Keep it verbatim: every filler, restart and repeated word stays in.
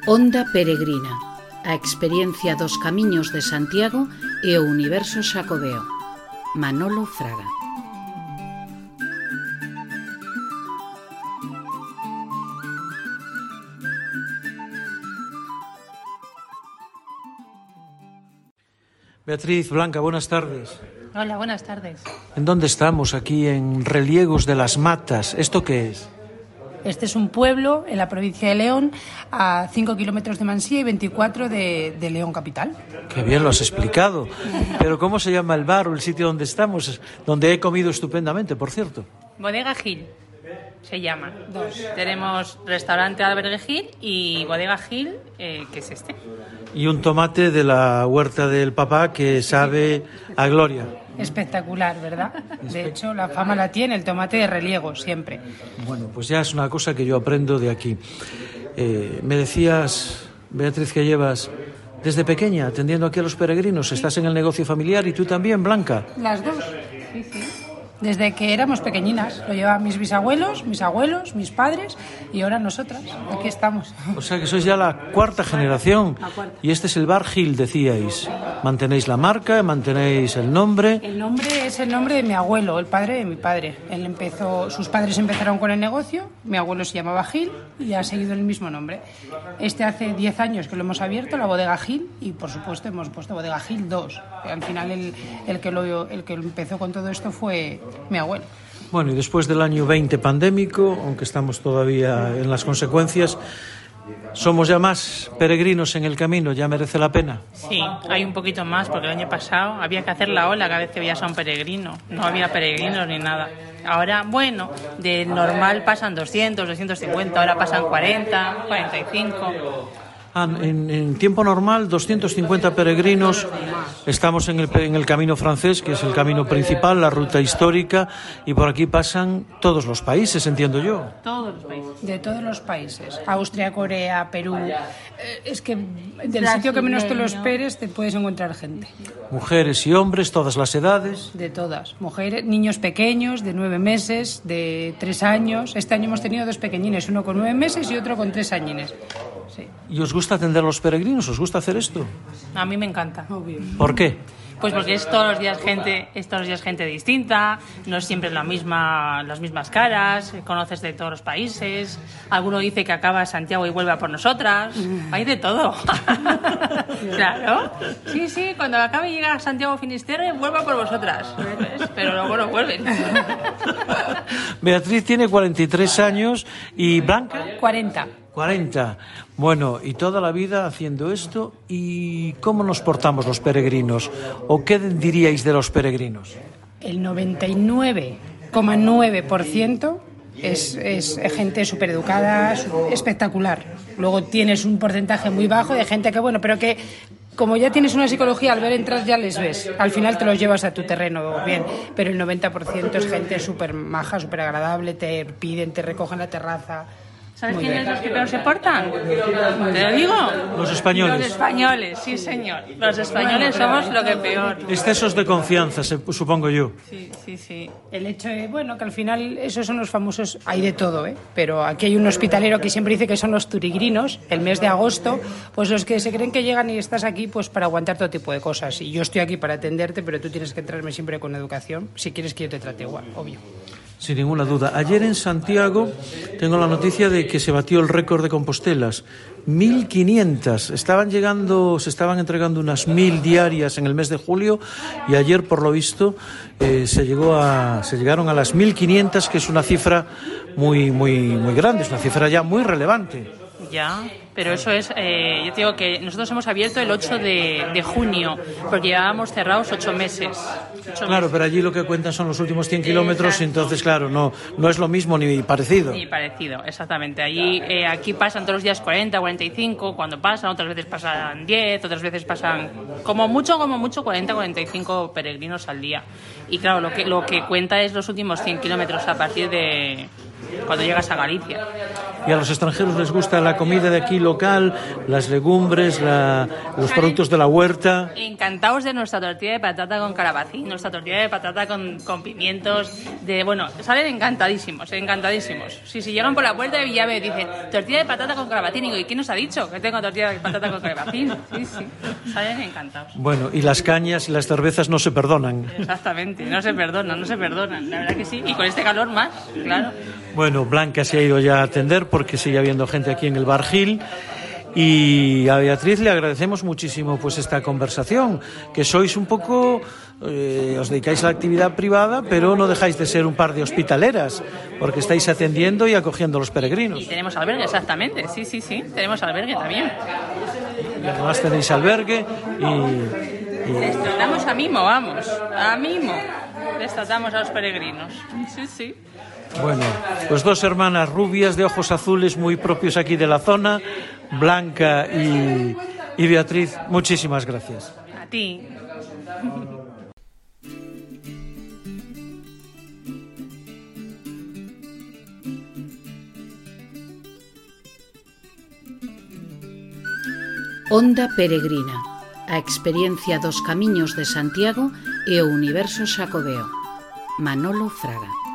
Onda Peregrina, a experiencia dos camiños de Santiago e o universo xacobeo. Manolo Fraga. Beatriz, Blanca, buenas tardes. Hola, buenas tardes. ¿En dónde estamos? Aquí en Reliegos de las Matas. ¿Esto qué es? Este es un pueblo en la provincia de León, a cinco kilómetros de Mansilla y veinticuatro de, de León capital. Qué bien lo has explicado. Pero ¿cómo se llama el bar o el sitio donde estamos? Donde he comido estupendamente, por cierto. Bodega Gil se llama. Dos. Tenemos restaurante Albergue Gil y Bodega Gil, eh, que es este. Y un tomate de la huerta del papá que sabe a gloria. Espectacular, ¿verdad? De hecho, la fama la tiene el tomate de Reliegos, siempre. Bueno, pues ya es una cosa que yo aprendo de aquí. Eh, me decías, Beatriz, que llevas desde pequeña atendiendo aquí a los peregrinos. Sí. Estás en el negocio familiar y tú también, Blanca. Las dos, sí, sí. Desde que éramos pequeñinas. Lo llevaban mis bisabuelos, mis abuelos, mis padres y ahora nosotras. Aquí estamos. O sea que sois ya la cuarta generación. La cuarta. Y este es el bar Gil, decíais. Mantenéis la marca, mantenéis el nombre. El nombre es el nombre de mi abuelo, el padre de mi padre. Él empezó, sus padres empezaron con el negocio, mi abuelo se llamaba Gil y ha seguido el mismo nombre. Este hace diez años que lo hemos abierto, la Bodega Gil, y por supuesto hemos puesto Bodega Gil dos. Al final el, el, que lo, el que empezó con todo esto fue mi abuelo. Bueno, y después del año veinte pandémico, aunque estamos todavía en las consecuencias, somos ya más peregrinos en el camino, ya merece la pena. Sí, hay un poquito más, porque el año pasado había que hacer la ola cada vez que veías a un peregrino. No había peregrinos ni nada. Ahora, bueno, de normal pasan doscientos, doscientos cincuenta, ahora pasan cuarenta, cuarenta y cinco... Ah, en, en tiempo normal, doscientos cincuenta peregrinos. Estamos en el, en el camino francés, que es el camino principal, la ruta histórica, y por aquí pasan todos los países, entiendo yo. Todos los países. De todos los países. Austria, Corea, Perú. Eh, es que del sitio que menos te lo esperes te puedes encontrar gente. Mujeres y hombres, todas las edades. De todas. Mujeres, niños pequeños, de nueve meses, de tres años. Este año hemos tenido dos pequeñines, uno con nueve meses y otro con tres añines. Sí. ¿Y os gusta atender a los peregrinos? ¿Os gusta hacer esto? A mí me encanta. Obvio. ¿Por qué? Pues porque es todos los días gente, es todos los días gente distinta, no es siempre la misma, las mismas caras, conoces de todos los países, alguno dice que acaba Santiago y vuelve a por nosotras, hay de todo. Claro, sí, sí, cuando acabe y llega a Santiago Finisterre, vuelve a por vosotras, pero luego no vuelven. Beatriz tiene cuarenta y tres años y Blanca... cuarenta. cuarenta. Bueno, y toda la vida haciendo esto. ¿Y cómo nos portamos los peregrinos? ¿O qué diríais de los peregrinos? El noventa y nueve coma nueve por ciento es, es gente súper educada, espectacular. Luego tienes un porcentaje muy bajo de gente que, bueno, pero que como ya tienes una psicología, al ver entrar ya les ves. Al final te los llevas a tu terreno bien, pero el noventa por ciento es gente súper maja, súper agradable, te piden, te recogen la terraza. ¿Sabes quiénes son los que peor se portan? ¿Te lo digo? Los españoles. Los españoles, sí señor. Los españoles somos lo que peor. Excesos de confianza, supongo yo. Sí, sí, sí. El hecho de, bueno, que al final esos son los famosos, hay de todo, ¿eh? Pero aquí hay un hospitalero que siempre dice que son los turigrinos, el mes de agosto, pues los que se creen que llegan y estás aquí pues para aguantar todo tipo de cosas. Y yo estoy aquí para atenderte, pero tú tienes que tratarme siempre con educación, si quieres que yo te trate igual, obvio. Sin ninguna duda. Ayer en Santiago tengo la noticia de que se batió el récord de Compostelas. mil quinientas. Estaban llegando, se estaban entregando unas mil diarias en el mes de julio y ayer, por lo visto, eh, se llegó a, se llegaron a las mil quinientas, que es una cifra muy, muy, muy grande, es una cifra ya muy relevante. Ya, pero eso es, eh, yo te digo que nosotros hemos abierto el ocho de, de junio, porque llevábamos cerrados ocho meses. Ocho claro, meses. Pero allí lo que cuentan son los últimos cien kilómetros, entonces, claro, no, no es lo mismo ni parecido. Ni parecido, exactamente. Allí, eh, aquí pasan todos los días cuarenta, cuarenta y cinco, cuando pasan, otras veces pasan diez, otras veces pasan, como mucho, como mucho, cuarenta, cuarenta y cinco peregrinos al día. Y claro, lo que, lo que cuenta es los últimos cien kilómetros a partir de... cuando llegas a Galicia. ¿Y a los extranjeros les gusta la comida de aquí local, las legumbres, la, los productos de la huerta? Encantados de nuestra tortilla de patata con calabacín, nuestra tortilla de patata con, con pimientos, de bueno, salen encantadísimos, encantadísimos. Si si llegan por la puerta y ya me dicen tortilla de patata con calabacín, y digo, ¿y quién nos ha dicho que tengo tortilla de patata con calabacín? Sí, sí, salen encantados. Bueno, y las cañas y las cervezas no se perdonan. Exactamente, no se perdonan, no se perdonan, la verdad que sí, y con este calor más, claro. Bueno, Blanca se ha ido ya a atender porque sigue habiendo gente aquí en el Bar Gil. Y a Beatriz le agradecemos muchísimo pues esta conversación, que sois un poco, eh, os dedicáis a la actividad privada, pero no dejáis de ser un par de hospitaleras, porque estáis atendiendo y acogiendo a los peregrinos. Y tenemos albergue, exactamente, sí, sí, sí, tenemos albergue también. Y además tenéis albergue y... y... Les tratamos a mimo, vamos, a mimo, les tratamos a los peregrinos, sí, sí. Bueno, pues dos hermanas rubias de ojos azules muy propios aquí de la zona, Blanca y, y Beatriz, muchísimas gracias. A ti. Onda Peregrina, a experiencia dos camiños de Santiago e o universo xacobeo. Manolo Fraga.